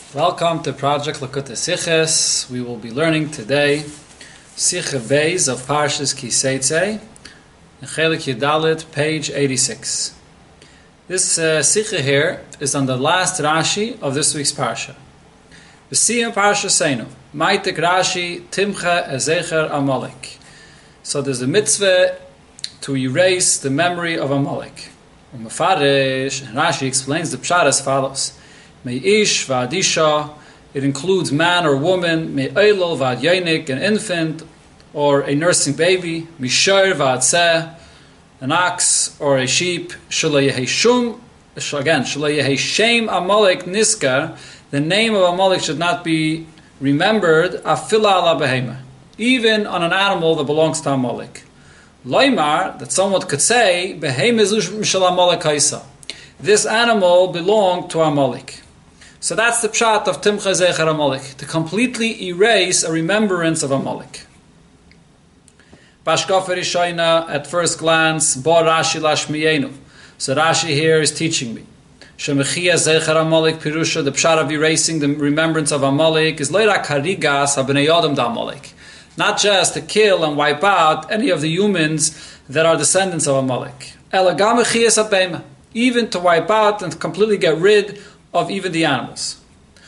Welcome to Project Lakutei Sichos. We will be learning today Sicha Beis of Parshas Ki Seitzei, Chelik Yudalit, page 86. This Sicha here is on the last Rashi of this week's Parsha. V'siyam Parsha Seinu, Maitik Rashi Timcha Ezecher Amalek. So there's a mitzvah to erase the memory of Amalek. Umefarish, Rashi explains the pshat as follows. Me'ish v'adisha, it includes man or woman. Me'eilol v'adyonik, an infant or a nursing baby. Mishar v'atzeh, an ox or a sheep. Shalei yeheshum, again, shalei yeheshem Amalek niskar, the name of Amalek should not be remembered. Afila ala behema, even on an animal that belongs to Amalek. Loimar, that someone could say, behema zush mishal Amalek haisa, this animal belonged to Amalek. So that's the pshat of Timcha Ezecher Amalek, to completely erase a remembrance of Amalek. Bashkafer Rishayna, at first glance, Bo Rashi Lashmiyenu. So Rashi here is teaching me. Shemechia Ezecher Amalek Pirusha, the pshat of erasing the remembrance of Amalek, is Leira Karigas HaBnei Adam da Amalek. Not just to kill and wipe out any of the humans that are descendants of Amalek. Elagam Mechias HaBeima, even to wipe out and completely get rid of even the animals.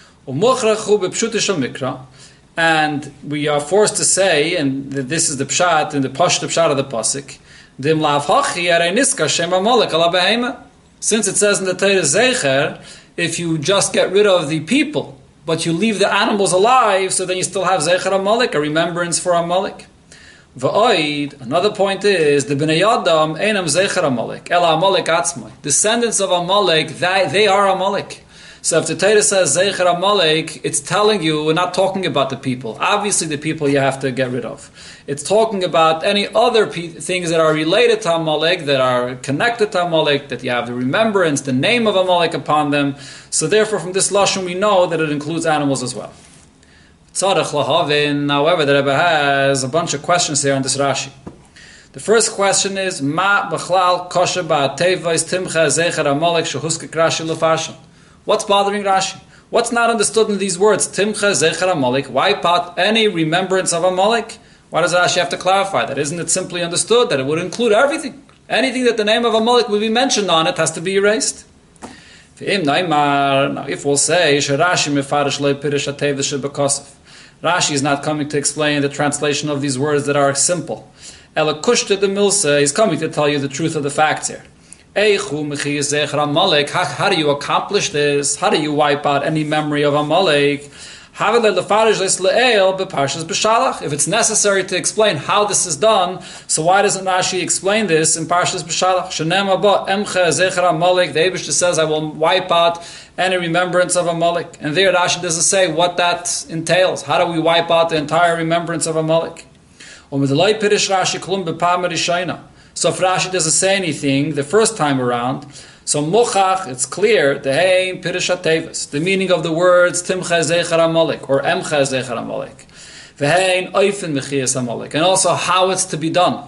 And we are forced to say, and this is the pshat, and the pshat of the pasuk, since it says in the Torah Zecher, if you just get rid of the people, but you leave the animals alive, so then you still have Zecher Amalek, a remembrance for Amalek. Another point is the Bnei Adam einam Zecher Amalek, ela Amalek atzmai. Descendants of Amalek, they are Amalek. So if the Torah says Zecher Amalek, it's telling you we're not talking about the people. Obviously, the people you have to get rid of. It's talking about any other things that are related to Amalek, that are connected to Amalek, that you have the remembrance, the name of Amalek upon them. So therefore, from this lashon, we know that it includes animals as well. However, the Rebbe has a bunch of questions here on this Rashi. The first question is, Ma b'chlal kosher ba'atevais timcha zecher Amalek shehuskek Rashi lefashon. What's bothering Rashi? What's not understood in these words? Timcha zecher Amalek, wipe out any remembrance of Amalek. Why does Rashi have to clarify that? Isn't it simply understood that it would include everything? Anything that the name of Amalek would be mentioned on it has to be erased. Now, if we'll say, Rashi is not coming to explain the translation of these words that are simple. Elakushta de Milsa is coming to tell you the truth of the facts here. How do you accomplish this? How do you wipe out any memory of Amalek? If it's necessary to explain how this is done, so why doesn't Rashi explain this in Parshas B'Shalach? The Eibishter says, I will wipe out any remembrance of Amalek. And there Rashi doesn't say what that entails. How do we wipe out the entire remembrance of Amalek? So if Rashi doesn't say anything the first time around, so mochach, it's clear, the meaning of the words timcha zecher Amalek or emcha zecher Amalek, v'hein oifen mechias Amalek, and also how it's to be done.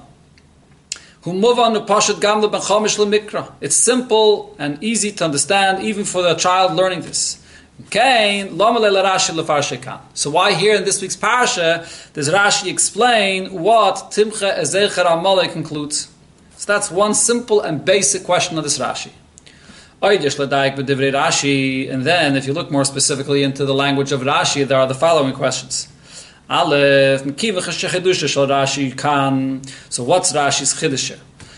It's simple and easy to understand, even for the child learning this. So why here in this week's parsha does Rashi explain what timcha zecher Amalek includes? So that's one simple and basic question of this Rashi. And then, if you look more specifically into the language of Rashi, there are the following questions. Aleph, so what's Rashi's chiddush?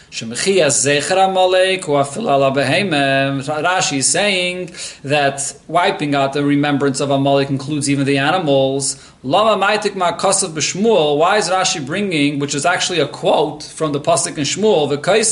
Rashi is saying that wiping out the remembrance of Amalek includes even the animals. Why is Rashi bringing, which is actually a quote from the pasuk in Shmuel,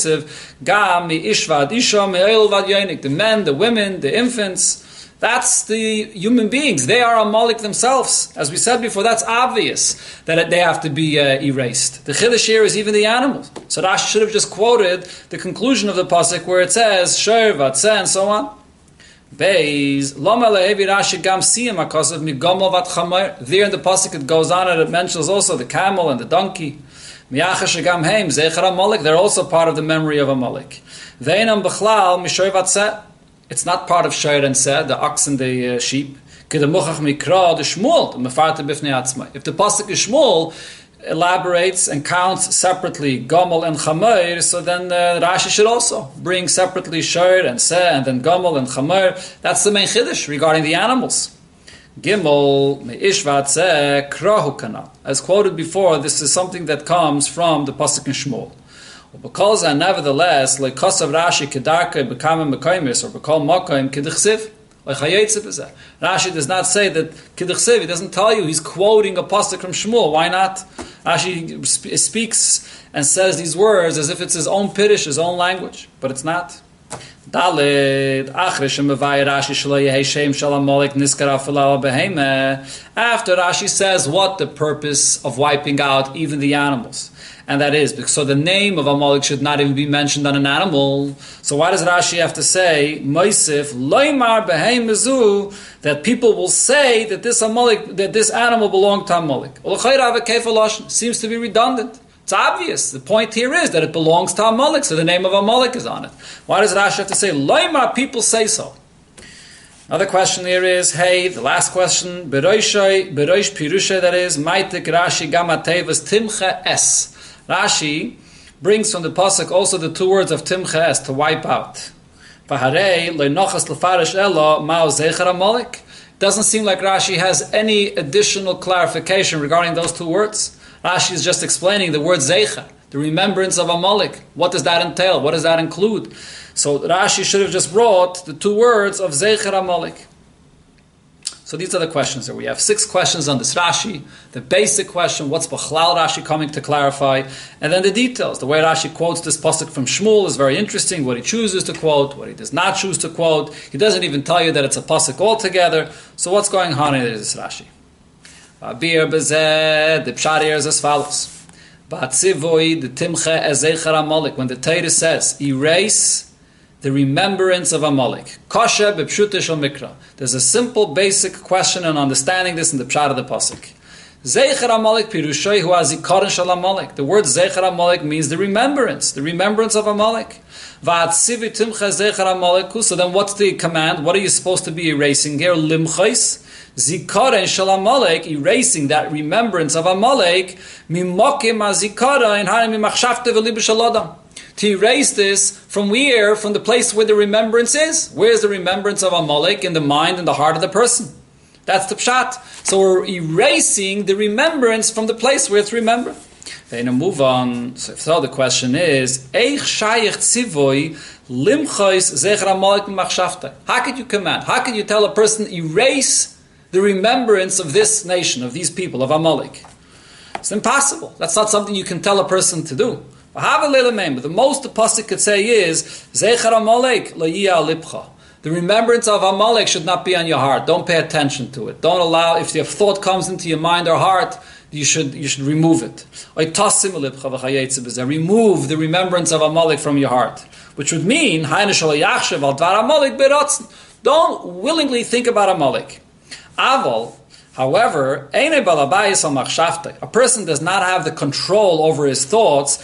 the men, the women, the infants? That's the human beings. They are Amalek themselves. As we said before, that's obvious that they have to be erased. The chiddush here is even the animals. So Rashi should have just quoted the conclusion of the pasuk where it says shor v'atzeh and so on. Beis lama lehevi Rashi gam siyam akasav migamol vat chamer. There in the pasuk it goes on and it mentions also the camel and the donkey. Miyachash gam heim zecher Amalek. They're also part of the memory of Amalek. Veinam b'chlal mishor v'atzeh. It's not part of Shor and Seh, the ox and the sheep. If the pasuk is Shmuel, elaborates and counts separately Gomel and Chamer, so then Rashi should also bring separately Shor and Seh and then Gomel and Chamer. That's the main Chiddush regarding the animals. Gimel me'ishvat Seh krahu kana. As quoted before, this is something that comes from the pasuk in Shmuel. Because nevertheless, like Kosav Rashi kedarke bekamen mekaymis or bekal makayim kedichsiv. Rashi does not say that Kidduchsiv. He doesn't tell you he's quoting a pasuk from Shmuel. Why not? Rashi speaks and says these words as if it's his own Piddush, his own language, but it's not. After Rashi says what the purpose of wiping out even the animals. And that is, so the name of Amalek should not even be mentioned on an animal. So why does Rashi have to say, Moisif, Loimar Beheim Mezu, that people will say that this Amalek, that this animal belonged to Amalek? Seems to be redundant. It's obvious. The point here is that it belongs to Amalek, so the name of Amalek is on it. Why does Rashi have to say, Loimar, people say so? Another question here is, hey, the last question, Beroish Pirusha, that is, Maitik Rashi Gamatevas Timcha Es. Rashi brings from the pasuk also the two words of Timcha Es, to wipe out. Doesn't seem like Rashi has any additional clarification regarding those two words. Rashi is just explaining the word Zeicha, the remembrance of Amalek. What does that entail? What does that include? So Rashi should have just brought the two words of Zeicher Amalek. So these are the questions there. We have 6 questions on this Rashi. The basic question, what's Bechlal Rashi coming to clarify? And then the details. The way Rashi quotes this pasuk from Shmuel is very interesting. What he chooses to quote, what he does not choose to quote. He doesn't even tell you that it's a pasuk altogether. So what's going on in this Rashi? The pshat here is as follows. When the Torah says, erase the remembrance of Amalek. Kasha b'pshuta shel mikra. There's a simple, basic question and understanding this in the pshat of the pasuk. Zeicher Amalek pirushay hu azikaron shel Amalek. The word Zeicher Amalek means the remembrance of Amalek. Va'atzivi timcha Zeicher Amalek. So then what's the command? What are you supposed to be erasing here? Limchais. Zikaron shel Amalek, erasing that remembrance of Amalek. Mimokim azikara in harim machshavte v'lib shel adam. To erase this from where? From the place where the remembrance is. Where's the remembrance of Amalek? In the mind and the heart of the person. That's the pshat. So we're erasing the remembrance from the place where it's remembered. Then we move on. So the question is, Eich shayich tzivoy limchois zecher Amalek machshavta. How could you command? How could you tell a person erase the remembrance of this nation, of these people, of Amalek? It's impossible. That's not something you can tell a person to do. But the most the pasuk could say is Zeicher Amalek la'yia lipcha. The remembrance of Amalek should not be on your heart. Don't pay attention to it. Don't allow, if your thought comes into your mind or heart, you should remove it. Remove the remembrance of Amalek from your heart, which would mean don't willingly think about Amalek. Aval. However, a person does not have the control over his thoughts,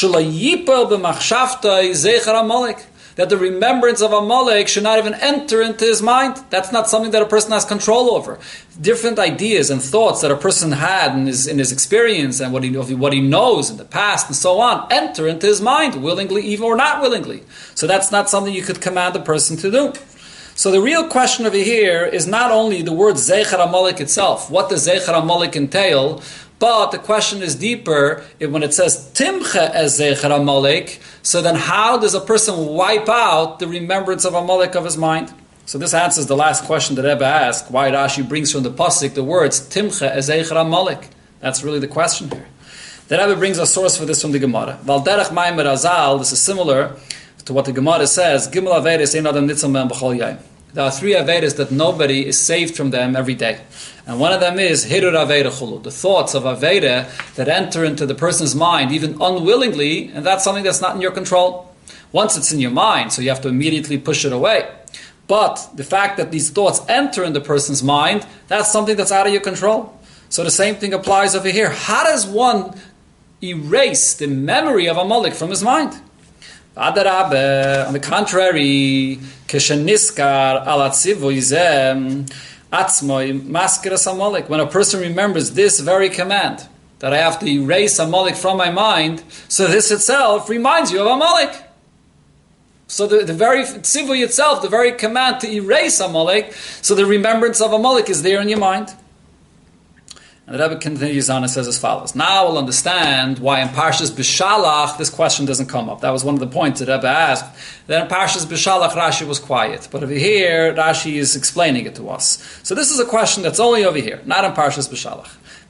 that the remembrance of Amalek should not even enter into his mind. That's not something that a person has control over. Different ideas and thoughts that a person had in his experience and what he knows in the past and so on enter into his mind, willingly even or not willingly. So that's not something you could command a person to do. So the real question over here is not only the word Zeicher Amalek itself, what does Zeicher Amalek entail, but the question is deeper when it says Timcha as Zeicher Amalek, so then how does a person wipe out the remembrance of Amalek of his mind? So this answers the last question that Rebbe asked, why Rashi brings from the pasuk the words Timcha as Zeicher Amalek. That's really the question here. The Rebbe brings a source for this from the Gemara. Val derech Maimer Azal, this is similar to what the Gemara says, Gimel Averis ein adam nitzal mehem b'chol yom. There are 3 Averis that nobody is saved from them every day. And one of them is Hirur Avera Chulu, the thoughts of Avera that enter into the person's mind, even unwillingly, and that's something that's not in your control. Once it's in your mind, so you have to immediately push it away. But the fact that these thoughts enter in the person's mind, that's something that's out of your control. So the same thing applies over here. How does one erase the memory of Amalek from his mind? On the contrary, Atzmoi maskiras Amalek. When a person remembers this very command, that I have to erase Amalek from my mind, so this itself reminds you of Amalek. So the very tzivui itself, the very command to erase Amalek, so the remembrance of Amalek is there in your mind. And the Rebbe continues on and says as follows. Now we'll understand why in Parshas B'Shalach this question doesn't come up. That was one of the points that Rebbe asked. Then in Parshas B'Shalach Rashi was quiet. But over here, Rashi is explaining it to us. So this is a question that's only over here, not in Parshas B'Shalach.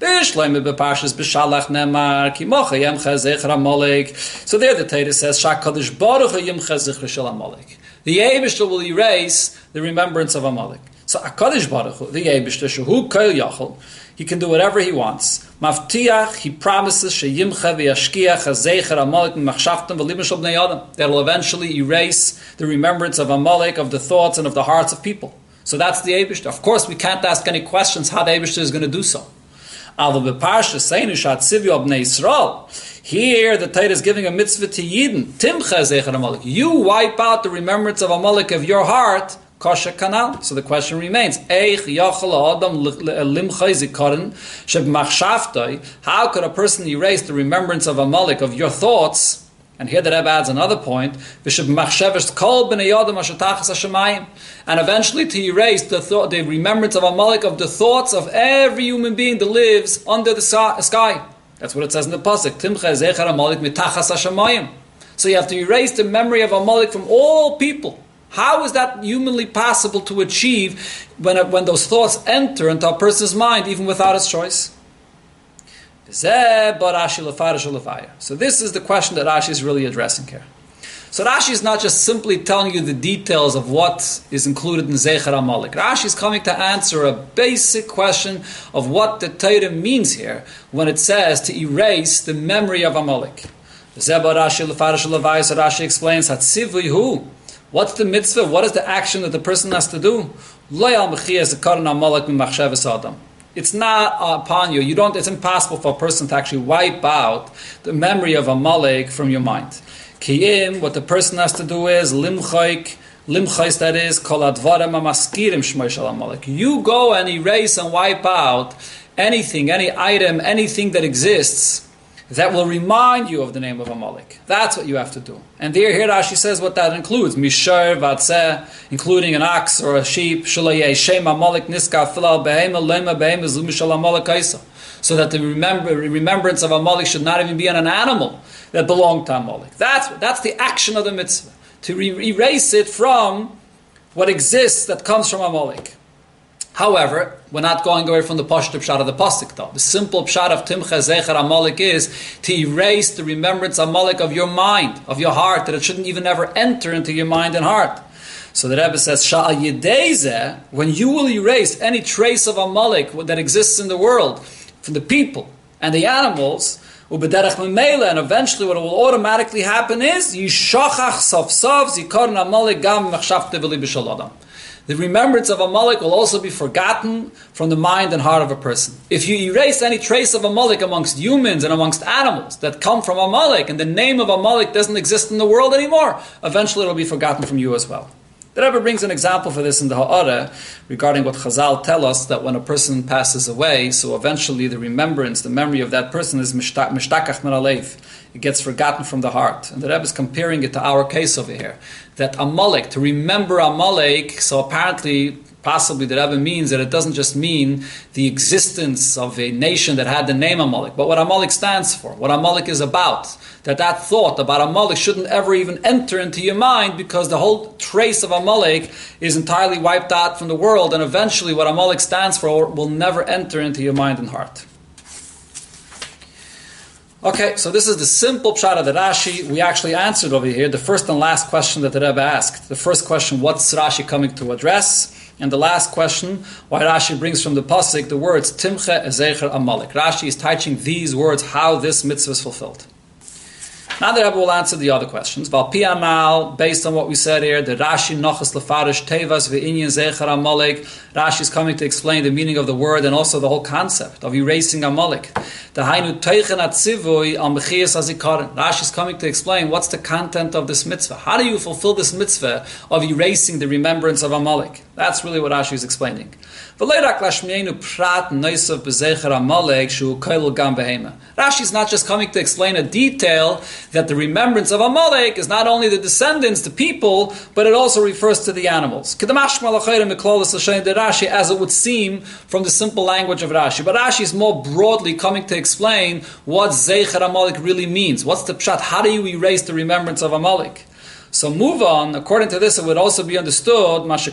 So there the Torah says, Shakadosh Baruch Hu yimcha zichra shel Amalek. The Eibishter will erase the remembrance of Amalek. So HaKadosh Baruch Hu, the Eibishter, shehu kol yachol, he can do whatever he wants. Maftiach, he promises, sheyimcha v'yashkiach hazecher Amalek m'machshavtem v'libim shel bnei Adam. That will eventually erase the remembrance of Amalek, of the thoughts and of the hearts of people. So that's the Eibishter. Of course, we can't ask any questions how the Eibishter is going to do so. Here, the Torah is giving a mitzvah to Yidden. Timcha zecher Amalek. You wipe out the remembrance of Amalek of your heart. Kosher kanal. So the question remains: how could a person erase the remembrance of Amalek of your thoughts? And here the Rebbe adds another point: and eventually to erase the remembrance of Amalek of the thoughts of every human being that lives under the sky. That's what it says in the pasuk. So you have to erase the memory of Amalek from all people. How is that humanly possible to achieve when those thoughts enter into a person's mind, even without his choice? So this is the question that Rashi is really addressing here. So Rashi is not just simply telling you the details of what is included in Zecher Amalek. Rashi is coming to answer a basic question of what the Torah means here when it says to erase the memory of Amalek. Rashi explains, what's the mitzvah? What is the action that the person has to do? It's not upon you. It's impossible for a person to actually wipe out the memory of Amalek from your mind. Kiyim, what the person has to do is limchais, that is kol advarim hamaskirim shmoi shel Amalek. You go and erase and wipe out anything, any item, anything that exists that will remind you of the name of Amalek. That's what you have to do. And here Rashi says what that includes. Mishar, vatzeh, including an ox or a sheep. Shalai shem Amalek niska filal behema lema behema zumishal Amalek kaisa. So that the remembrance of Amalek should not even be on an animal that belonged to Amalek. That's the action of the mitzvah. To erase it from what exists that comes from Amalek. However, we're not going away from the pashut pshat of the pasuk though. The simple pshat of Timcha Zecher Amalek is to erase the remembrance of Amalek of your mind, of your heart, that it shouldn't even ever enter into your mind and heart. So the Rebbe says, Sha'al Yedezeh, when you will erase any trace of Amalek that exists in the world, from the people and the animals, Ubederach Memela, and eventually what will automatically happen is Yishachach Safsav Zikaron Amalek Gam Machshavte V'li B'Shal Adam. The remembrance of Amalek will also be forgotten from the mind and heart of a person. If you erase any trace of Amalek amongst humans and amongst animals that come from Amalek, and the name of Amalek doesn't exist in the world anymore, eventually it will be forgotten from you as well. The Rebbe brings an example for this in the Ha'ara regarding what Chazal tell us, that when a person passes away, so eventually the remembrance, the memory of that person is mishtakach min alev. It gets forgotten from the heart. And the Rebbe is comparing it to our case over here. That Amalek, to remember Amalek, so apparently, possibly the Rebbe means that it doesn't just mean the existence of a nation that had the name Amalek, but what Amalek stands for, what Amalek is about. That thought about Amalek shouldn't ever even enter into your mind, because the whole trace of Amalek is entirely wiped out from the world, and eventually what Amalek stands for will never enter into your mind and heart. Okay, so this is the simple pshat of the Rashi. We actually answered over here the first and last question that the Rebbe asked. The first question, what's Rashi coming to address? And the last question, why Rashi brings from the pasuk the words Timcha Ezecher Amalek. Rashi is teaching these words how this mitzvah is fulfilled. Now the Rebbe will answer the other questions. Val Piamal, based on what we said here, the Rashi Nochas Lefarish Tevas Ve'inyan Zecher Amalek. Rashi is coming to explain the meaning of the word and also the whole concept of erasing Amalek. The Hainu Teichen Atzivui Al Mechias Azikaron. Rashi is coming to explain what's the content of this mitzvah. How do you fulfill this mitzvah of erasing the remembrance of Amalek? That's really what Rashi is explaining. Rashi is not just coming to explain a detail that the remembrance of Amalek is not only the descendants, the people, but it also refers to the animals. As it would seem from the simple language of Rashi. But Rashi is more broadly coming to explain what Zecher Amalek really means. What's the pshat? How do you erase the remembrance of Amalek? So move on. According to this, it would also be understood why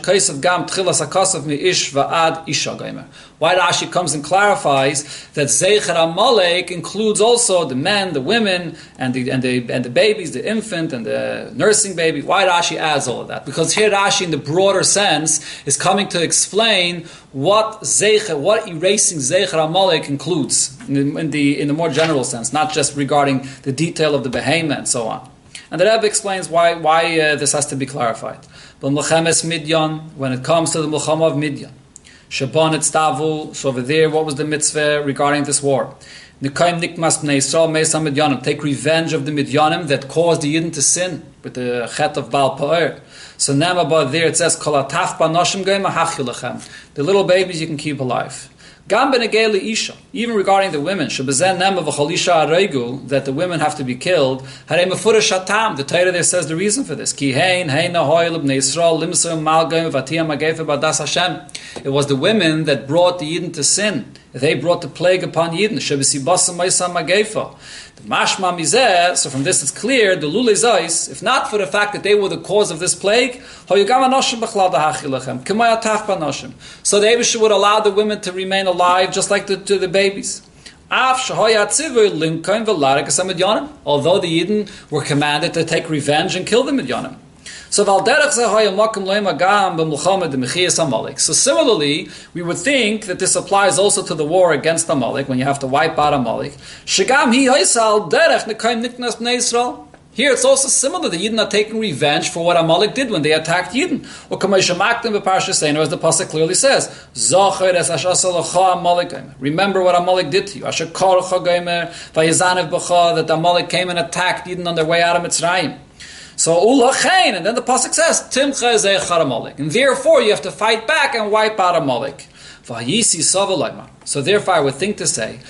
Rashi comes and clarifies that Zecher Amalek includes also the men, the women, and the babies, the infant and the nursing baby. Why Rashi adds all of that? Because here Rashi, in the broader sense, is coming to explain what erasing Zecher Amalek includes in the more general sense, not just regarding the detail of the behemoth and so on. And the Rebbe explains why this has to be clarified. But Melchemes Midyan, when it comes to the Melchama of Midyan, Shaban Etztavu, so over there, what was the mitzvah regarding this war? Nikaim Nikmas Bnei Yisrael Meisa Midyanim, take revenge of the Midyanim that caused the Yidden to sin with the chet of Baal Pa'er. So now about there it says, Kol ataf banoshim goyim ahachyu lechem. The little babies you can keep alive. Gam benegei isha, even regarding the women, shebezen nema v'chol isha aregu, that the women have to be killed. Harei mefurish hatam. The Torah there says the reason for this. Ki hein nahoy l'bnei Yisrael limsum mal goyim v'atiyam magefa badas Hashem. It was the women that brought the Yidden to sin. They brought the plague upon Yidden. Shebesibasam ma'isa magefa. The mashma mizeh. So from this it's clear the lulei zayis. If not for the fact that they were the cause of this plague, so the Eibusha would allow the women to remain alive just like to the babies. Although the Yidden were commanded to take revenge and kill the Midyanim. So similarly, we would think that this applies also to the war against Amalek, when you have to wipe out Amalek. Here it's also similar. The Yidden are taking revenge for what Amalek did when they attacked Yidden. Or as the pasuk clearly says, remember what Amalek did to you. That Amalek came and attacked Yidden on their way out of Mitzrayim. So ulachain, and then the pasuk says, Timcha Zecher Amalek, and therefore you have to fight back and wipe out Amalek. So therefore I would think to say,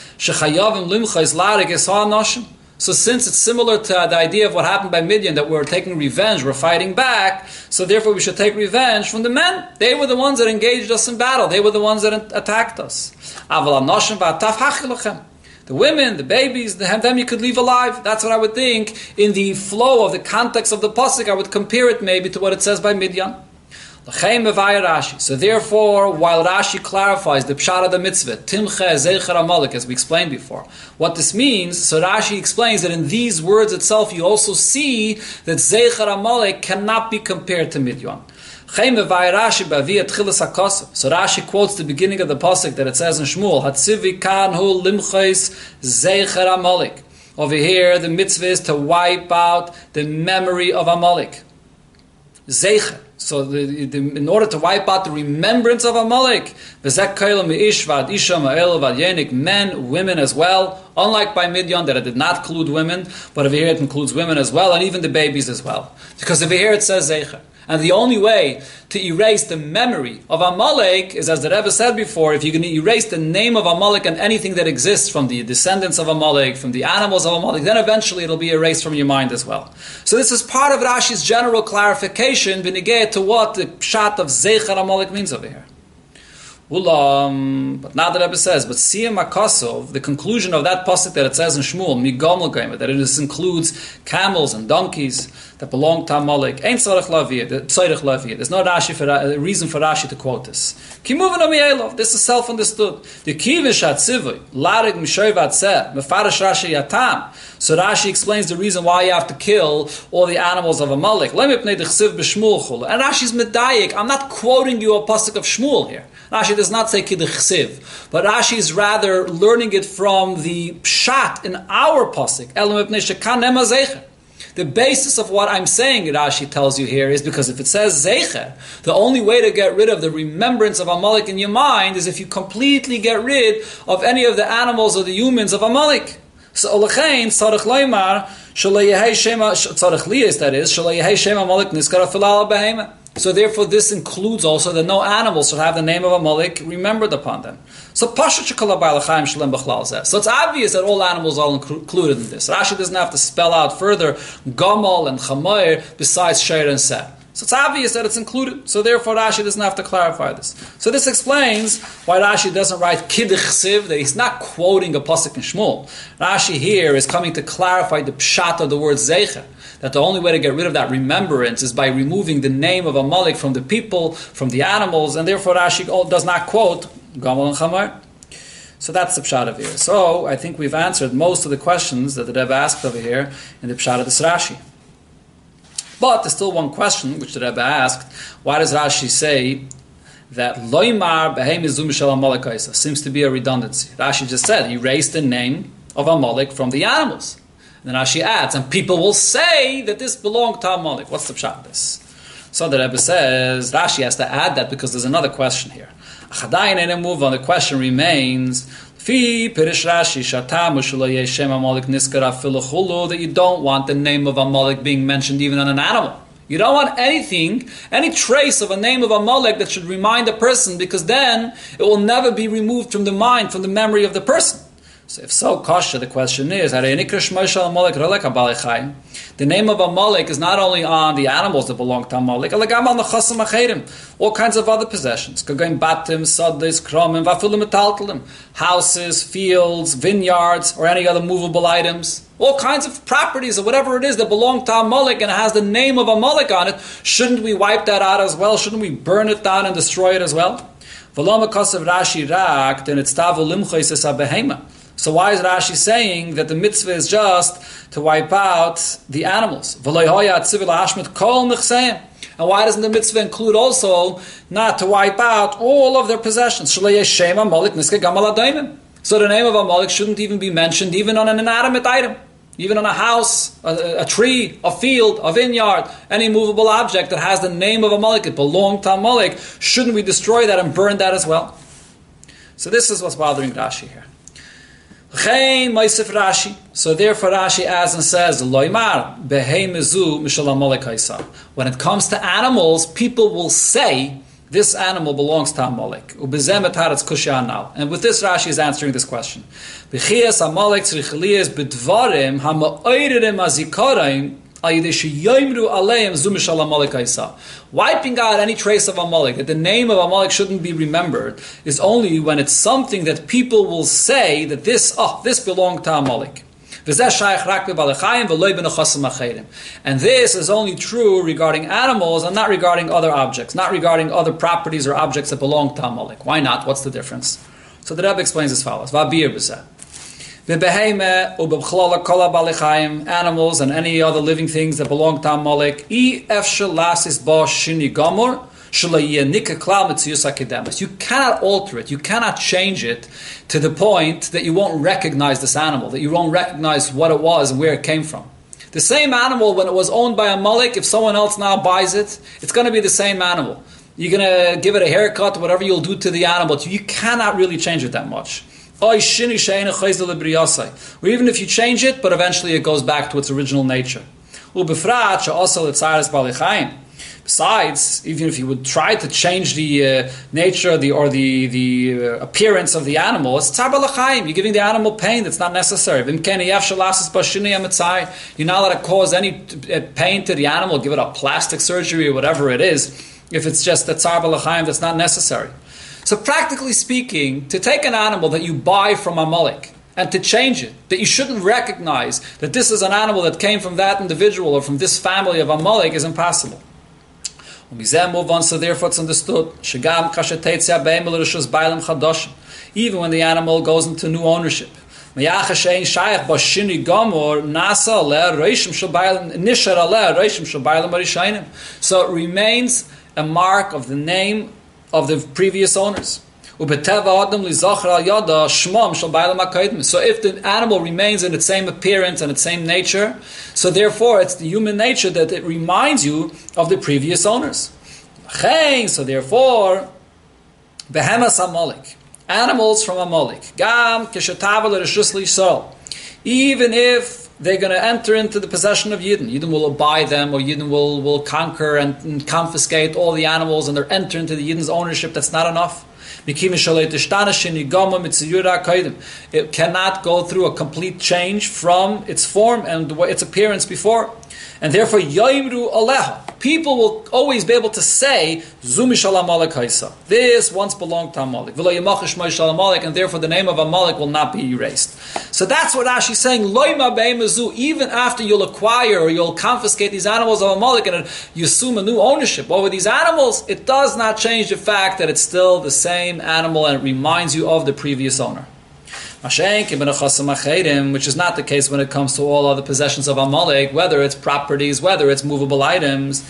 so since it's similar to the idea of what happened by Midian, that we're taking revenge, we're fighting back, so therefore we should take revenge from the men. They were the ones that engaged us in battle. They were the ones that attacked us. The women, the babies, them you could leave alive. That's what I would think. In the flow of the context of the pasuk, I would compare it maybe to what it says by Midian. So therefore, while Rashi clarifies the pshat of the mitzvah, Timcha Zecher Amalek, as we explained before, what this means, so Rashi explains that in these words itself, you also see that Zecher Amalek cannot be compared to Midian. So Rashi quotes the beginning of the pasuk that it says in Shmuel, Hatzivi kan hu limchais Zecher Amalek. Over here, the mitzvah is to wipe out the memory of Amalek. Zecher. So in order to wipe out the remembrance of Amalek, men, women as well, unlike by Midian that it did not include women, but over here it includes women as well, and even the babies as well. Because over here it says Zecher. And the only way to erase the memory of Amalek is, as the Rebbe said before, if you're going to erase the name of Amalek and anything that exists from the descendants of Amalek, from the animals of Amalek, then eventually it'll be erased from your mind as well. So this is part of Rashi's general clarification, b'negeh to what the pshat of Zecher Amalek means over here. But now the Rebbe says, but Siyam Akasov, the conclusion of that pasuk that it says in Shmuel, Migomel Goyim, that it includes camels and donkeys that belong to Amalek. Ain't Tzarech Laviyah, there's no reason for Rashi to quote this. This is self-understood. The Kivish Hatzivui, Larig Mishoy Vatzeh, Mefarash Rashi Yatam. So Rashi explains the reason why you have to kill all the animals of Amalek. And Rashi's medayik. I'm not quoting you a pasuk of Shmuel here. Rashi does not say Kiddush Chsiv, but Rashi is rather learning it from the pshat in our pasuk. The basis of what I'm saying, Rashi tells you here, is because if it says Zecher, the only way to get rid of the remembrance of Amalek in your mind is if you completely get rid of any of the animals or the humans of Amalek. So Olachain Tzarech Leimar Shalei Yehei Shema Tzarech Liyas, that is Shalei Yehei Shema Amalek Niskar Afilal Behema. So therefore this includes also that no animals should have the name of Amalek remembered upon them. So it's obvious that all animals are included in this. Rashi doesn't have to spell out further Gamal and Chamayr besides Sheir and Seh. So it's obvious that it's included. So therefore Rashi doesn't have to clarify this. So this explains why Rashi doesn't write Kiddush Chsiv, that he's not quoting a pasuk in Shmuel. Rashi here is coming to clarify the pshat of the word Zeicha, that the only way to get rid of that remembrance is by removing the name of Amalek from the people, from the animals, and therefore Rashi does not quote Gamal and Chamar. So that's the pshat of here. So I think we've answered most of the questions that the Rebbe asked over here in the pshat of this Rashi. But there's still one question which the Rebbe asked. Why does Rashi say that Loimar Behem Izu Mishal Amalek Kaisa? Seems to be a redundancy. Rashi just said, erase the name of Amalek from the animals. And then Rashi adds, and people will say that this belonged to Amalek. What's the pshat of this? So the Rebbe says, Rashi has to add that because there's another question here. Achadayin and move on, the question remains, that you don't want the name of Amalek being mentioned even on an animal. You don't want anything, any trace of a name of Amalek that should remind a person, because then it will never be removed from the mind, from the memory of the person. So if so, Kasha, the question is, the name of Amalek is not only on the animals that belong to Amalek, all kinds of other possessions. Houses, fields, vineyards, or any other movable items. All kinds of properties or whatever it is that belong to Amalek and has the name of Amalek on it. Shouldn't we wipe that out as well? Shouldn't we burn it down and destroy it as well? So why is Rashi saying that the mitzvah is just to wipe out the animals? And why doesn't the mitzvah include also not to wipe out all of their possessions? So the name of Amalek shouldn't even be mentioned even on an inanimate item. Even on a house, a tree, a field, a vineyard, any movable object that has the name of Amalek, it belonged to Amalek, shouldn't we destroy that and burn that as well? So this is what's bothering Rashi here. So therefore Rashi adds and says, when it comes to animals, people will say this animal belongs to Amalek. And with this Rashi is answering this question. Wiping out any trace of Amalek, that the name of Amalek shouldn't be remembered, is only when it's something that people will say that this belonged to Amalek. And this is only true regarding animals and not regarding other objects, not regarding other properties or objects that belong to Amalek. Why not? What's the difference? So the Rebbe explains as follows. Animals and any other living things that belong to Amalek, you cannot alter it, you cannot change it to the point that you won't recognize this animal, that you won't recognize what it was and where it came from. The same animal, when it was owned by Amalek, if someone else now buys it, it's going to be the same animal. You're going to give it a haircut, whatever you'll do to the animal, you cannot really change it that much. Or even if you change it, but eventually it goes back to its original nature. Besides, even if you would try to change the nature or the appearance of the animal, it's tzar balachayim. You're giving the animal pain that's not necessary. You're not allowed to cause any pain to the animal, give it a plastic surgery or whatever it is, if it's just a tzar balachayim that's not necessary. So practically speaking, to take an animal that you buy from Amalek and to change it, that you shouldn't recognize that this is an animal that came from that individual or from this family of Amalek is impossible. So therefore it's understood. Even when the animal goes into new ownership. So it remains a mark of the name of the previous owners. So if the animal remains in its same appearance and its same nature, so therefore it's the human nature that it reminds you of the previous owners. So therefore, behemas Amalek, animals from Amalek, gam even if they're going to enter into the possession of Yidden. Yidden will buy them, or Yidden will conquer and confiscate all the animals, and they're enter into the Yidden's ownership. That's not enough. It cannot go through a complete change from its form and its appearance before. And therefore, Yoimru Aleha, people will always be able to say, Zu mishal Amalek haisa. This once belonged to Amalek. V'lo yimach shmo shel Amalek, and therefore the name of Amalek will not be erased. So that's what Rashi is saying. Loima be'emazu, even after you'll acquire or you'll confiscate these animals of Amalek and you assume a new ownership over these animals, it does not change the fact that it's still the same animal and it reminds you of the previous owner. Which is not the case when it comes to all other possessions of Amalek, whether it's properties, whether it's movable items.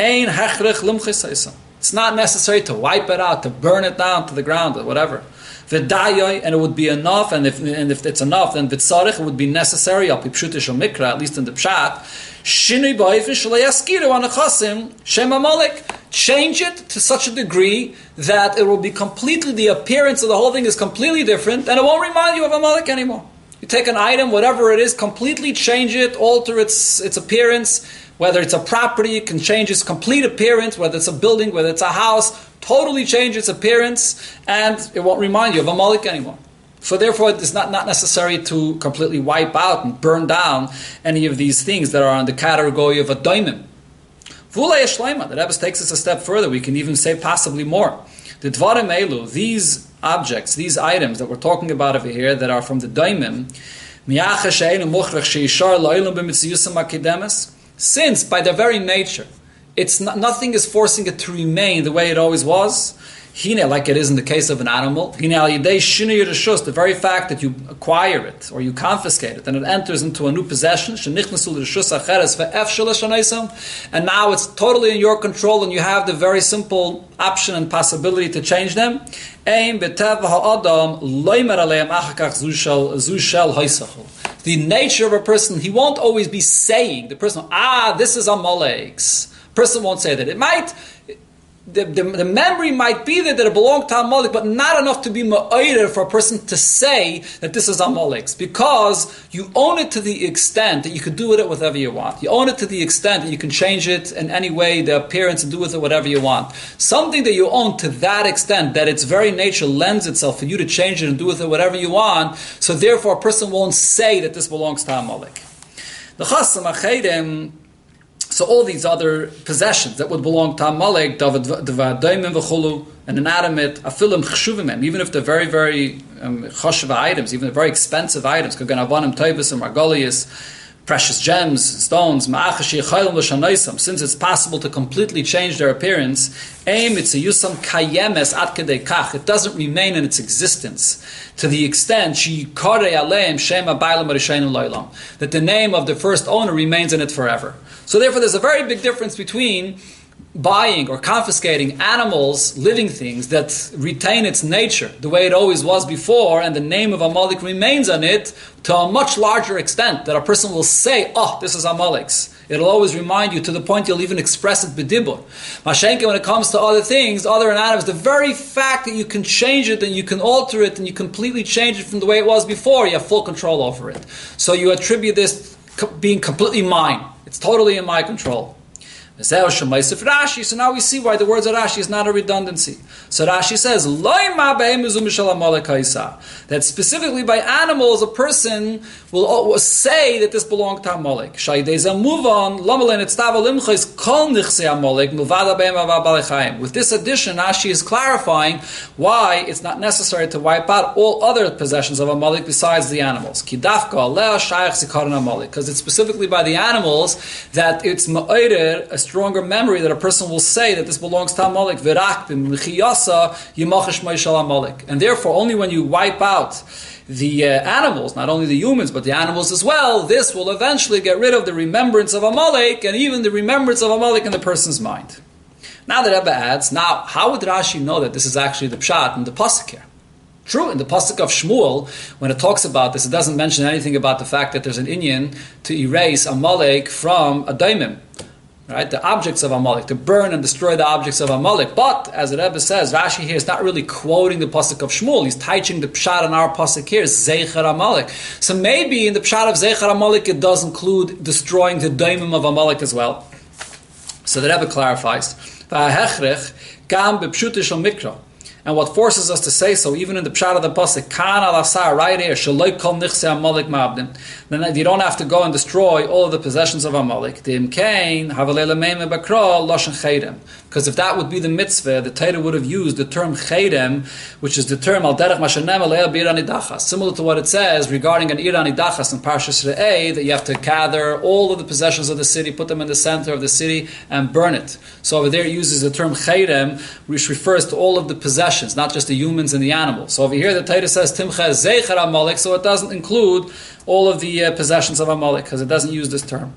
It's not necessary to wipe it out, to burn it down to the ground or whatever. And it would be enough, and if it's enough, then it would be necessary, at least in the Pshat, change it to such a degree that it will be completely, the appearance of the whole thing is completely different, and it won't remind you of Amalek anymore. You take an item, whatever it is, completely change it, alter its appearance. Whether it's a property, it can change its complete appearance. Whether it's a building, whether it's a house, totally change its appearance, and it won't remind you of Amalek anymore. So therefore, it's not necessary to completely wipe out and burn down any of these things that are on the category of a daimim. The Rebbe takes us a step further. We can even say possibly more. The Dvarim Elu, these objects, these items that we're talking about over here that are from the daimim, since by their very nature, nothing is forcing it to remain the way it always was, like it is in the case of an animal, the very fact that you acquire it or you confiscate it and it enters into a new possession, and now it's totally in your control and you have the very simple option and possibility to change them. The nature of a person, he won't always be saying, the person, this is Amalek's. Person won't say that. It might, the memory might be that it belonged to Amalek, but not enough to be ma'ayir for a person to say that this is Amalek's, because you own it to the extent that you can do with it whatever you want. You own it to the extent that you can change it in any way, the appearance, and do with it whatever you want. Something that you own to that extent, that its very nature lends itself for you to change it and do with it whatever you want, so therefore a person won't say that this belongs to Amalek. The Chasam Achedim, so all these other possessions that would belong to Amalek, and inanimate, afilim chshuvim, even if they're very, very choshev items, even very expensive items, kaganavanam taibus and margolius, precious gems, stones, since it's possible to completely change their appearance, it doesn't remain in its existence to the extent that the name of the first owner remains in it forever. So therefore there's a very big difference between buying or confiscating animals, living things that retain its nature the way it always was before, and the name of Amalek remains on it to a much larger extent that a person will say, this is Amalek's. It'll always remind you to the point you'll even express it b'dibur. Mashenke, when it comes to other things, other animals, the very fact that you can change it and you can alter it and you completely change it from the way it was before, you have full control over it. So you attribute this being completely mine. It's totally in my control. So now we see why the words of Rashi is not a redundancy. So Rashi says, that specifically by animals, a person will say that this belonged to Amalek. With this addition, Rashi is clarifying why it's not necessary to wipe out all other possessions of Amalek besides the animals. Because it's specifically by the animals that it's a stronger memory that a person will say that this belongs to Amalek. And therefore, only when you wipe out the animals, not only the humans, but the animals as well, this will eventually get rid of the remembrance of Amalek and even the remembrance of Amalek in the person's mind. Now the Rebbe adds, how would Rashi know that this is actually the Pshat in the Pasuk here? True, in the Pasuk of Shmuel, when it talks about this, it doesn't mention anything about the fact that there's an inyan to erase Amalek from a daimim. right? The objects of Amalek, to burn and destroy the objects of Amalek. But, as the Rebbe says, Rashi here is not really quoting the pasuk of Shmuel. He's teaching the pshat in our pasuk here, Zeicher Amalek. So maybe in the pshat of Zeicher Amalek, it does include destroying the daimim of Amalek as well. So the Rebbe clarifies, V'ahechrech gam b'pshutish shel mikra. And what forces us to say so, even in the pshat of the pasuk, kan al asar, right here, shaloi kol nichse Amalek ma'abdim. Then you don't have to go and destroy all of the possessions of Amalek. Dim kain havalei lemeim bakra loshen chedem. Because if that would be the mitzvah, the Torah would have used the term chedem, which is the term al derech mashanem aleil bir anidachas, similar to what it says regarding an ir anidachas in Parshas Re'eh, that you have to gather all of the possessions of the city, put them in the center of the city, and burn it. So over there it uses the term chedem, which refers to all of the possessions, not just the humans and the animals. So over here the Torah says Timcha Zeicher Amalek, so it doesn't include all of the possessions of Amalek, because it doesn't use this term.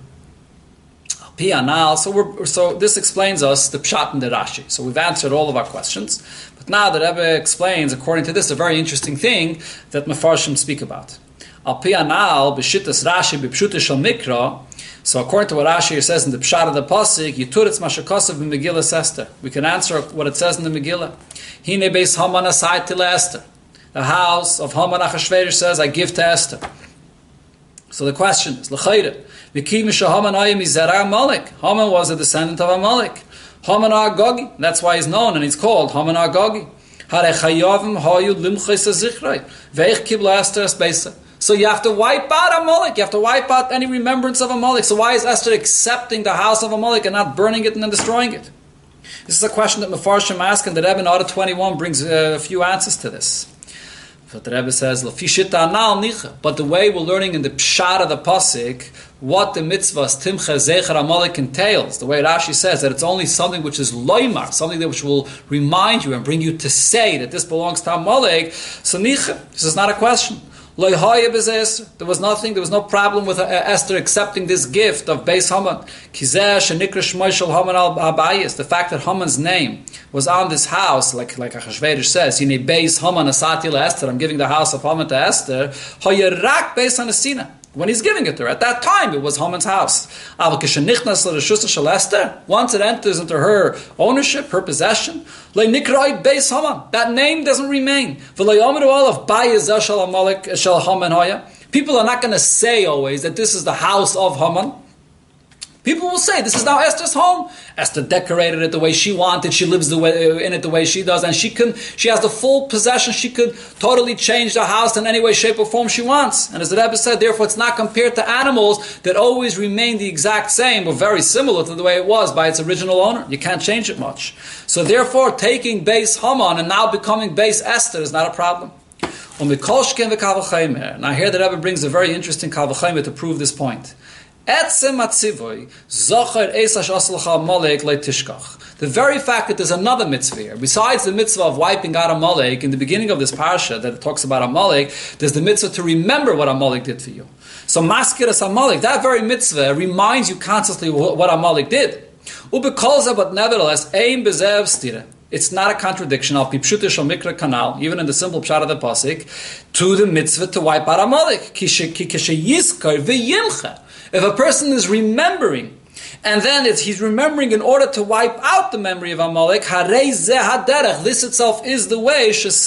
So this explains us the pshat and the Rashi. So we've answered all of our questions. But now the Rebbe explains, according to this, a very interesting thing that Mefarshim speak about. Al pi anal b'shittas Rashi b'pshuta shel mikra. So according to what Rashi says in the pshat of the pasuk, Yituritz mashakasav b'Megillah Esther. We can answer what it says in the Megillah. Hine beis Haman asai tila Esther. The house of Haman Achashverosh says, I give to Esther. So the question is, l'chayre, Haman was a descendant of Amalek. Haman Agagi, that's why he's known and he's called Haman Agagi. So you have to wipe out Amalek, you have to wipe out any remembrance of Amalek. So why is Esther accepting the house of Amalek and not burning it and then destroying it? This is a question that Mefarshim ask, and the Rebbe in Order 21 brings a few answers to this. But the Rebbe says, but the way we're learning in the pshat of the pasuk, what the mitzvahs Timcha Zeicher Amalek entails, the way Rashi says that it's only something which is loymar, something that which will remind you and bring you to say that this belongs to Amalek. So nicha, this is not a question. There was nothing, there was no problem with Esther accepting this gift of Beis Haman. The fact that Haman's name was on this house, like Achashverosh says, Beis Haman asati Esther, I'm giving the house of Haman to Esther. When he's giving it to her, at that time it was Haman's house. Once it enters into her ownership, her possession, that name doesn't remain. People are not going to say always that this is the house of Haman. People will say, this is now Esther's home. Esther decorated it the way she wanted. She lives in it the way she does. And she has the full possession. She could totally change the house in any way, shape, or form she wants. And as the Rebbe said, therefore it's not compared to animals that always remain the exact same or very similar to the way it was by its original owner. You can't change it much. So therefore, taking Beis Haman and now becoming Beis Esther is not a problem. Now here the Rebbe brings a very interesting Kal V'chomer to prove this point. The very fact that there's another mitzvah here, besides the mitzvah of wiping out Amalek, in the beginning of this parsha that talks about Amalek, there's the mitzvah to remember what Amalek did for you. So maskiras Amalek, that very mitzvah reminds you constantly what Amalek did. But nevertheless, it's not a contradiction of Pipshuta Shel Mikra Kanal, even in the simple pshat of the pasuk, to the mitzvah to wipe out Amalek. If a person is remembering, and then he's remembering in order to wipe out the memory of Amalek, this itself is the way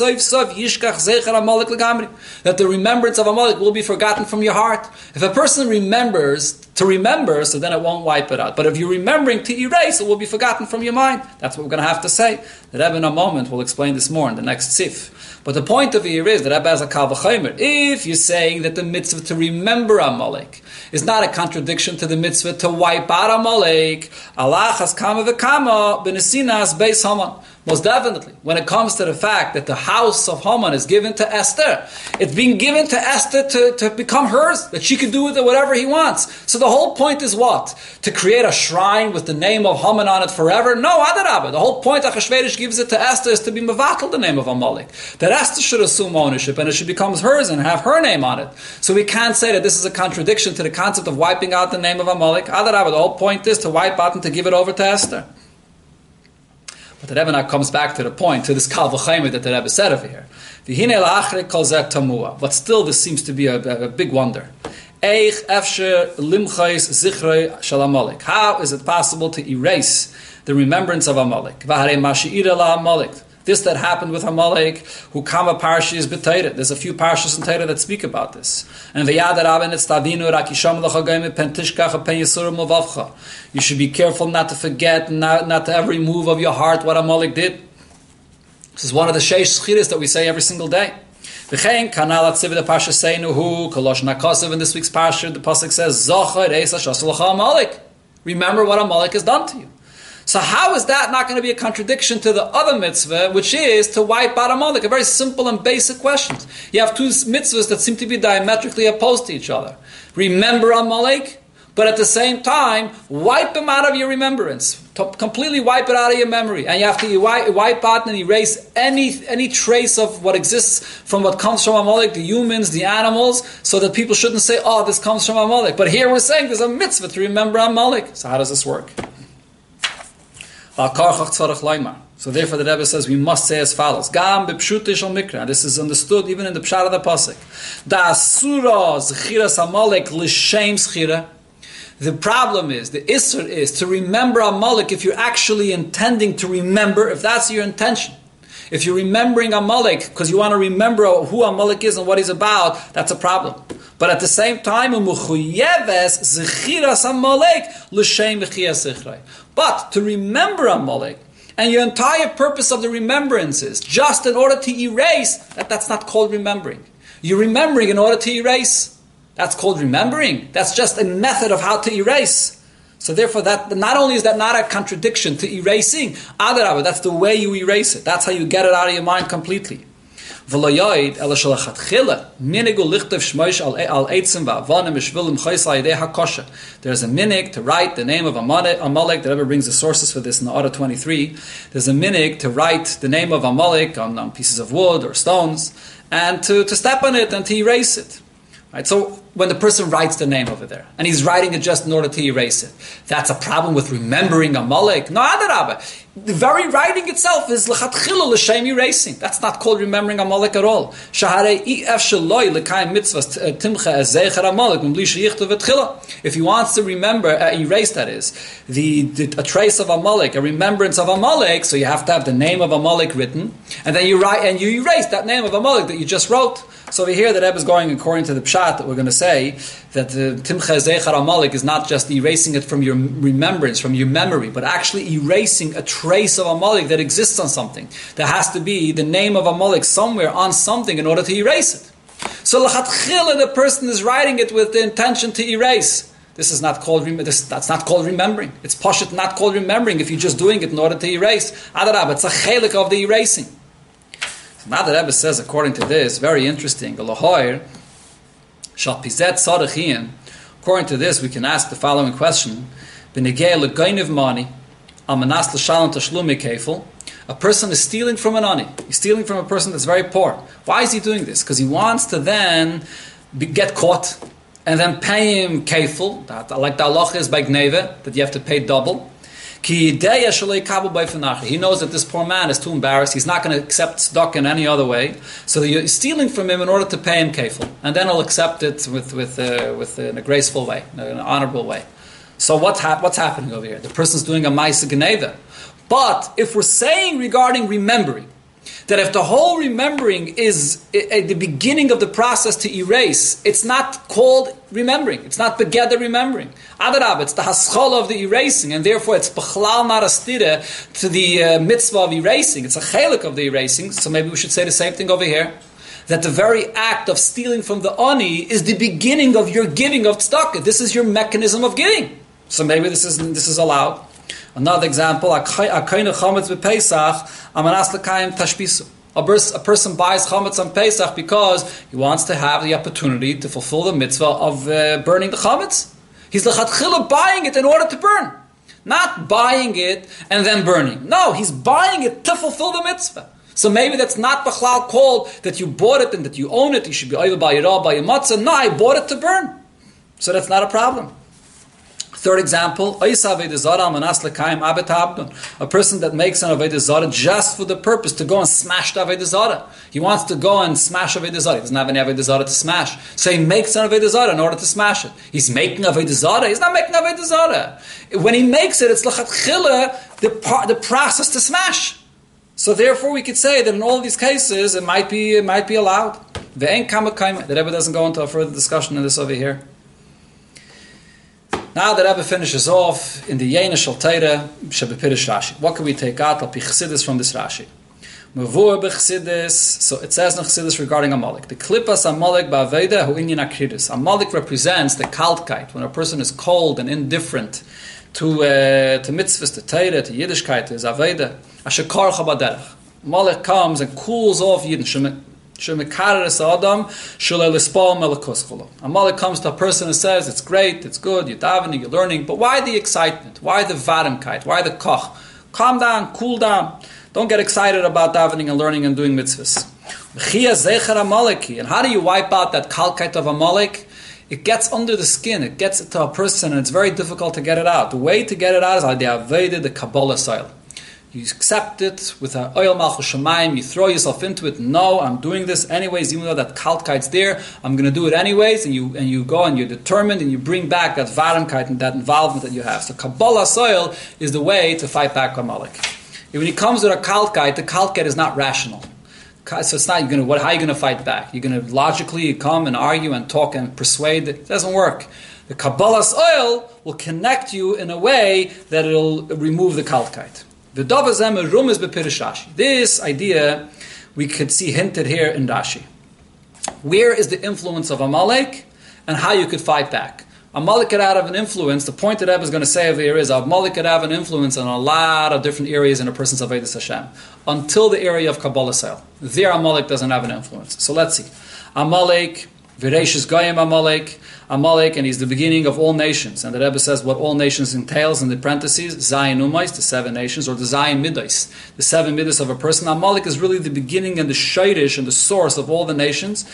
that the remembrance of Amalek will be forgotten from your heart. If a person remembers to remember, so then it won't wipe it out. But if you're remembering to erase, it will be forgotten from your mind. That's what we're going to have to say. The Rebbe in a moment will explain this more in the next sif. But the point of here is that Rebbe has a Kal V'chomer. If you're saying that the mitzvah to remember Amalek is not a contradiction to the mitzvah to wipe out Amalek, Allah has kama v'kama b'nesinas Beis Haman. Most definitely, when it comes to the fact that the house of Haman is given to Esther, it's being given to Esther to become hers, that she can do with it whatever he wants. So the whole point is what? To create a shrine with the name of Haman on it forever? No, Adarabah. The whole point Achashverosh gives it to Esther is to be mevatel the name of Amalek. That Esther should assume ownership and it should become hers and have her name on it. So we can't say that this is a contradiction to the concept of wiping out the name of Amalek. Adarabah. The whole point is to wipe out and to give it over to Esther. But the Rebbe now comes back to the point, to this Kal V'chomer that the Rebbe said over here. But still, this seems to be a big wonder. How is it possible to erase the remembrance of Amalek? This that happened with Amalek, who kama parshas b'Torah. There's a few parshas in Torah that speak about this. And you should be careful not to forget, not to every move of your heart what Amalek did. This is one of the sheish schiris that we say every single day. In this week's parsha, the pasuk says, remember what Amalek has done to you. So how is that not going to be a contradiction to the other mitzvah, which is to wipe out Amalek? A very simple and basic question. You have two mitzvahs that seem to be diametrically opposed to each other. Remember Amalek, but at the same time, wipe him out of your remembrance. Completely wipe it out of your memory. And you have to wipe out and erase any trace of what exists from what comes from Amalek, the humans, the animals, so that people shouldn't say, oh, this comes from Amalek. But here we're saying there's a mitzvah to remember Amalek. So how does this work? So therefore the Rebbe says we must say as follows. This is understood even in the pshat of the pasuk. The problem is, the isser is to remember Amalek if you're actually intending to remember, if that's your intention. If you're remembering Amalek because you want to remember who Amalek is and what he's about, that's a problem. But at the same time, but to remember Amalek, and your entire purpose of the remembrance is just in order to erase, that's not called remembering. You're remembering in order to erase. That's called remembering. That's just a method of how to erase. So therefore, that not only is that not a contradiction to erasing, adarabah, that's the way you erase it. That's how you get it out of your mind completely. There's a minig to write the name of Amalek. The Rebbe brings the sources for this in the Order 23. There's a minig to write the name of Amalek on pieces of wood or stones, and to step on it and to erase it. Right? So when the person writes the name over there, and he's writing it just in order to erase it, that's a problem with remembering Amalek. No, adarabah. The very writing itself is l'chatchila l'shem erasing. That's not called remembering Amalek at all. If he wants to remember, erase, that is, a trace of Amalek, a remembrance of Amalek, so you have to have the name of Amalek written, and then you write and you erase that name of Amalek that you just wrote. So over here, the Rebbe is going according to the pshat that we're going to say that the Timcha Zeichar Amalek is not just erasing it from your remembrance, from your memory, but actually erasing a trace of Amalek that exists on something. There has to be the name of Amalek somewhere on something in order to erase it. So l'chatchila, the person is writing it with the intention to erase. This is not called that's not called remembering. It's pashut not called remembering if you're just doing it in order to erase. Adarabah, it's a chelik of the erasing. Now the Rebbe says, according to this, very interesting. According to this, we can ask the following question: a person is stealing from an ani. He's stealing from a person that's very poor. Why is he doing this? Because he wants to then get caught and then pay him kefil. Like the halacha is by gneva, that you have to pay double. He knows that this poor man is too embarrassed. He's not going to accept tzedakah in any other way. So you're stealing from him in order to pay him kefil, and then he'll accept it in a graceful way, in an honorable way. So what's happening over here? The person's doing a ma'aseh gneva. But if we're saying regarding remembering, that if the whole remembering is at the beginning of the process to erase, it's not called remembering. It's not begeder remembering. Adarab, it's the haschala of the erasing, and therefore it's b'chlal not a stira to the mitzvah of erasing. It's a chelik of the erasing. So maybe we should say the same thing over here. That the very act of stealing from the ani is the beginning of your giving of tzedakah. This is your mechanism of giving. So maybe this is allowed. Another example, a person buys chametz on Pesach because he wants to have the opportunity to fulfill the mitzvah of burning the chametz. He's l'chatchila buying it in order to burn, not buying it and then burning. No, he's buying it to fulfill the mitzvah. So maybe that's not b'chlal called that you bought it and that you own it. You should be over by your matzah. No, I bought it to burn. So that's not a problem. Third example, a person that makes an Avodah Zarah just for the purpose to go and smash the Avodah Zarah. He wants to go and smash Avodah Zarah. He doesn't have any Avodah Zarah to smash. So he makes an Avodah Zarah in order to smash it. He's making Avodah Zarah. He's not making Avodah Zarah. When he makes it, it's l'chatchila, the process to smash. So therefore we could say that in all these cases it might be allowed. The Rebbe doesn't go into a further discussion on this over here. Now the Rebbe finishes off in the Yena Shel Teira Shebepirish Rashi. What can we take out of Chassidus from this Rashi? Mavur b'Chassidus. So it says in Chassidus regarding Amalek. The Klippas Amalek ba'Aveda hu inyan akridus. Amalek represents the kaltkeit, when a person is cold and indifferent to mitzvahs, to Teira, to Yiddishkeit, to Aveda. Ashekar chabaderach. Amalek comes and cools off Yidden. Amalek comes to a person and says, it's great, it's good, you're davening, you're learning, but why the excitement? Why the vadamkeit? Why the koch? Calm down, cool down. Don't get excited about davening and learning and doing mitzvahs. And how do you wipe out that kalkeit of Amalek? It gets under the skin, it gets to a person, and it's very difficult to get it out. The way to get it out is like the Aveda, the Kabbalah soil. You accept it with an oil malchus shamayim. You throw yourself into it. No, I'm doing this anyways, even though that kaltkeit's there. I'm going to do it anyways. And you go and you're determined and you bring back that varamkeit and that involvement that you have. So Kabbalah soil is the way to fight back Amalek. And when it comes with a kaltkeit, the kaltkeit is not rational. So it's not how are you going to fight back? You're going to logically come and argue and talk and persuade. It doesn't work. The Kabbalah soil will connect you in a way that it'll remove the kaltkeit. This idea we could see hinted here in Rashi. Where is the influence of Amalek and how you could fight back? Amalek could have an influence. The point that Rebbe is going to say over here is Amalek could have an influence in a lot of different areas in a person's Avodas Hashem until the area of Kabbalah Sale. There Amalek doesn't have an influence. So let's see. Amalek, Vireshis Goyim Amalek, and he's the beginning of all nations. And the Rebbe says what all nations entails in the parentheses, Zayin Umais, the 7 nations, or the Zayin Midas, the 7 Midas of a person. Amalek is really the beginning and the shayrish and the source of all the nations.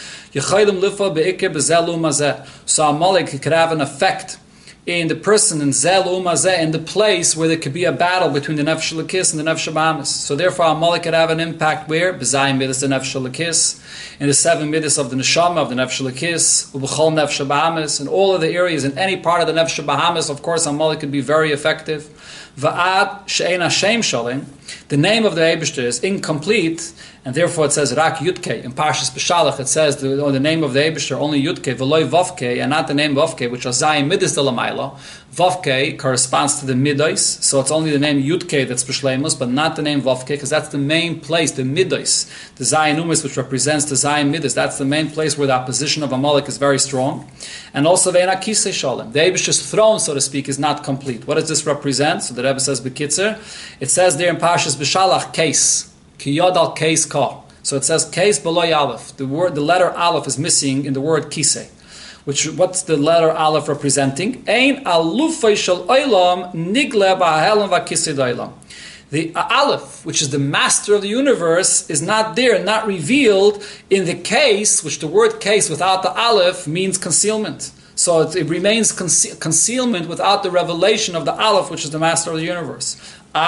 So Amalek could have an effect in the person, in Zel Umazeh, in the place where there could be a battle between the Nefesh Lakis and the Nefesh Bahamas. So therefore Amalek could have an impact where? B'Zayin Midas, the Nefesh Lakis, in the 7 Midas of the Neshama, of the Nefesh Lakis, U'B'chol Nefesh Bahamas, in all of the areas, in any part of the Nefesh Bahamas, of course Amalek could be very effective. Va'ad She'en Hashem Shalim, the name of the Eibishter is incomplete, and therefore it says Rak Yudke. In Parshas Beshalach it says the name of the Eibishter only Yudke, V'loi Vavke, and not the name Vavke, which was Zayin Midas de Lamaila. Vavke corresponds to the Midas, so it's only the name Yudke that's B'Shleimus, but not the name Vavke, because that's the main place, the Midas, the Zayin Umis, which represents the Zayin Midas. That's the main place where the opposition of Amalek is very strong. And also Ve'ena Kisei Shalem. The Eibishter's throne, so to speak, is not complete. What does this represent? So the Rebbe says B'Kitzer. It says there in Parshas B'Shalach, case. Ki Yod al case ka. So it says case below Aleph. The letter Aleph is missing in the word Kisei. What's the letter Aleph representing? Ein alufay shel olam nigle ba'helam v'kisei d'olam. The Aleph, which is the master of the universe, is not there, not revealed in the case, which the word case without the Aleph means concealment. So it remains concealment without the revelation of the Aleph, which is the master of the universe. The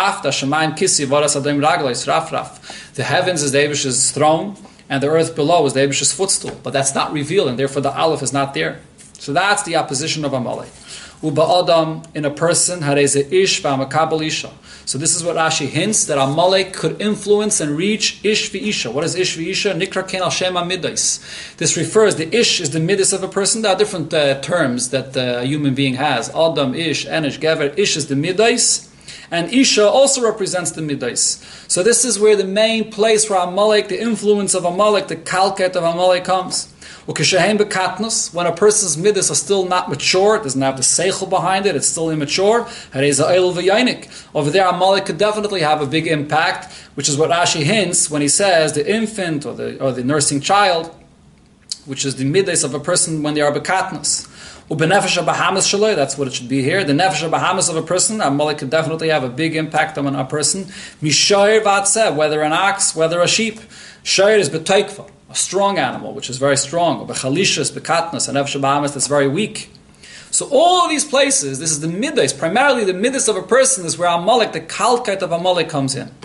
heavens is the Eibishter's throne, and the earth below is the Eibishter's footstool. But that's not revealed, and therefore the Aleph is not there. So that's the opposition of Amalek. Uba Adam, in a person, hareze ish v'amakabel isha. So this is what Rashi hints, that Amalek could influence and reach ish v'isha. What is ish v'isha? Nikra ken al shema midais. This refers, the ish is the midas of a person. There are different terms that a human being has. Adam, ish, enish, gever. Ish is the midais. And Isha also represents the Midas. So this is where the main place for Amalek, the influence of Amalek, the kalket of Amalek comes. When a person's Midas are still not mature, it doesn't have the seichel behind it, it's still immature, over there Amalek could definitely have a big impact, which is what Rashi hints when he says the infant or the nursing child, which is the Midas of a person when they are bekatnos. That's what it should be here. The nefesh bahamas of a person, Amalek can definitely have a big impact on a person. Mishoyer vatzeh, whether an ox, whether a sheep. Shoyer is betoikva, a strong animal, which is very strong. Or bechalishas, bekatnas, a nefesh bahamas that's very weak. So all of these places, this is the midas, primarily the midas of a person is where Amalek, the kalkeit of Amalek comes in.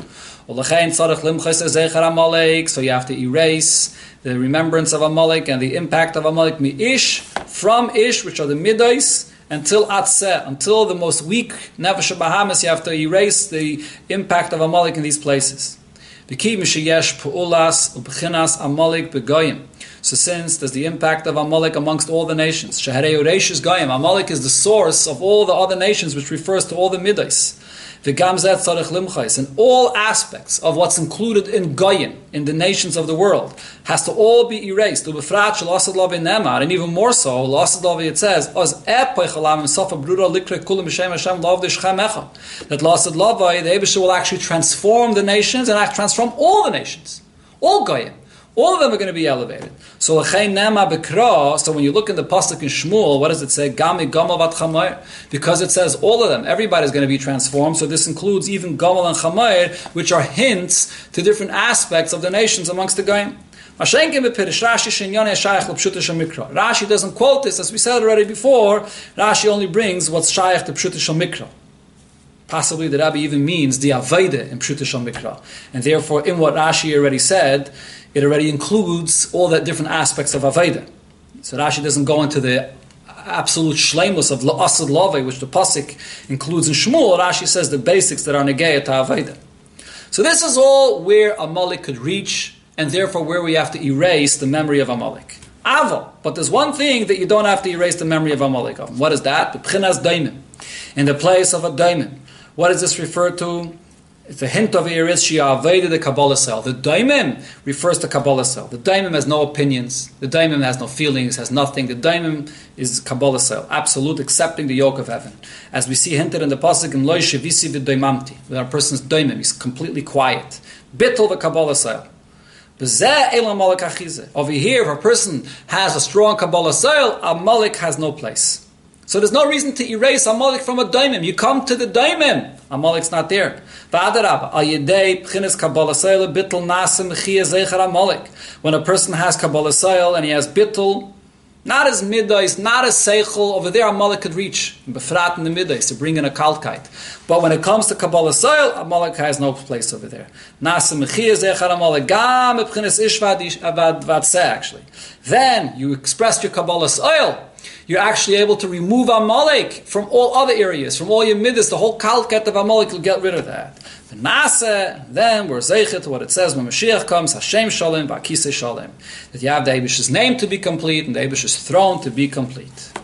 So you have to erase the remembrance of Amalek and the impact of Amalek mi-ish, from ish, which are the midas, until atzeh, until the most weak nefesh bahamas, you have to erase the impact of Amalek in these places. So since there's the impact of Amalek amongst all the nations, Amalek is the source of all the other nations, which refers to all the midas. And all aspects of what's included in Goyim, in the nations of the world, has to all be erased. And even more so, it says, that the Eibusha will actually transform the nations and transform all the nations. All Goyim. All of them are going to be elevated. So when you look in the pasuk in Shmuel, what does it say? Gami Gamal vat Chamayr. Because it says all of them, everybody is going to be transformed. So this includes even Gamal and Chamayr, which are hints to different aspects of the nations amongst the Goyim. Rashi doesn't quote this, as we said already before. Rashi only brings what's Shaykh to Pshuta Shel Mikra. Possibly the Rabbi even means the Avaida in Pshuta Shel Mikra. And therefore, in what Rashi already said, it already includes all the different aspects of Avaida. So Rashi doesn't go into the absolute shleimus of La'asad Lave, which the pasuk includes in Shmuel. Rashi says the basics that are negayah to Avaida. So this is all where Amalek could reach, and therefore where we have to erase the memory of Amalek. Aval. But there's one thing that you don't have to erase the memory of Amalek of. What is that? B'chinas daimim. In the place of a daimim. What does this refer to? It's a hint of here is Shia Aveda the Kabbalah cell. The daimim refers to Kabbalah cell. The daimim has no opinions. The daimim has no feelings, has nothing. The daimim is Kabbalah cell. Absolute, accepting the yoke of heaven. As we see hinted in the pasuk in Loi Shevisi v'daimamti. When a person's daimim, he's completely quiet. Bittul the Kabbalah cell. Over here, if a person has a strong Kabbalah cell, Amalek has no place. So there's no reason to erase Amalek from a daimim. You come to the daimim, Amalek's not there. When a person has Kabbalah Sayil and he has bittul, not as midais, not as seichel, over there Amalek could reach, befrat in the midais, to bring in a kalkite. But when it comes to Kabbalah Sayil, Amalek has no place over there. Actually. Then you express your Kabbalah Sayil, you're actually able to remove Amalek from all other areas, from all your midas, the whole kalket of Amalek will get rid of that. The Nasa, then we're zeichet to what it says when Mashiach comes, Hashem Shalom, V'akisei Shalom. That you have the Eibusha's name to be complete and the Eibusha's throne to be complete.